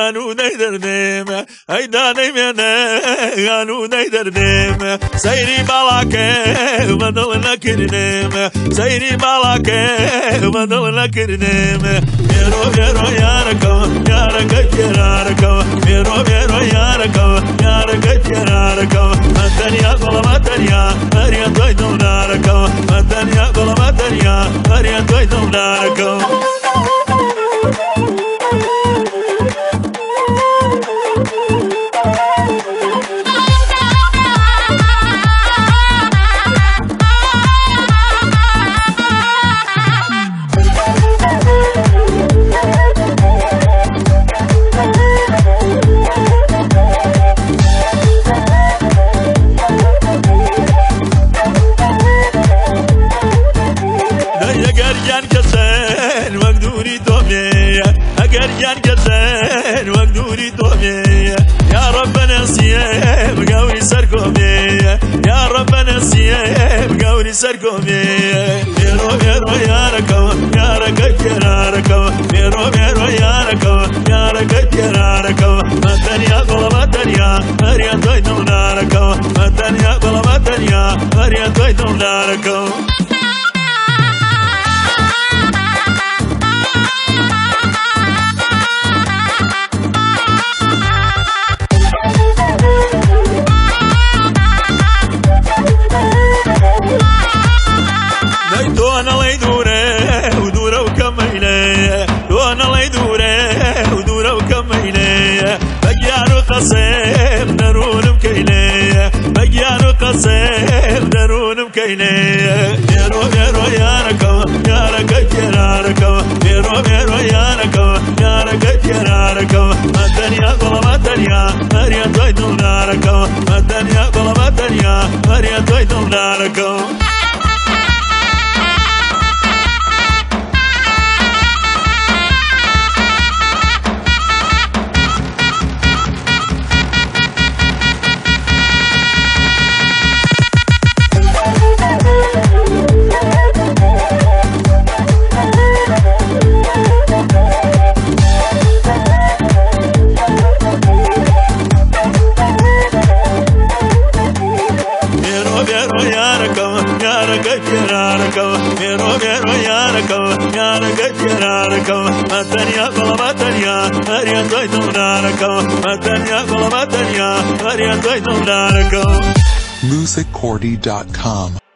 هانو دردم هيداني من هانو دردم سيري بالاكه بدل نكردم سيري بالاكه بدل نكردم ميرو ميرو ياركو يارك ياركو ميرو ميرو ياركو يارك ياركو مدنيا ظلمتنيا مريا تويدم ناركو مدنيا ظلمتنيا مريا تويدم ناركو اگر جان وقدوري تومي اگر جان وقدوري تومي يا رب نسيب قولي سركومي يا رب نسيب قولي سركومي ميرو ميرو يا ركو يا ركك يا ركو ميرو ميرو يا ركو يا ركك يا ركو مدنيا ظلمتنيا مريا تويدم ناركو مدنيا ظلمتنيا مريا تويدم ناركو دون الله يدوره ودوره وكميله دون الله يدوره ودوره وكميله بقيانو قصيب درون مكيله بقيانو قصيب درون مكيله ميرو ميرو يا ركو يا ركك يا ركو ميرو ميرو يا ركو يا ركك يا ركو مدنيا ظلمتنيا مريا تويدم ناركو مدنيا ظلمتنيا مريا تويدم ناركو ميرو ميرو يا ركو يا ركك يا ركو مدنيا ظلمتنيا مريا تويدم ناركو مدنيا ظلمتنيا مريا تويدم ناركو musiccordy.com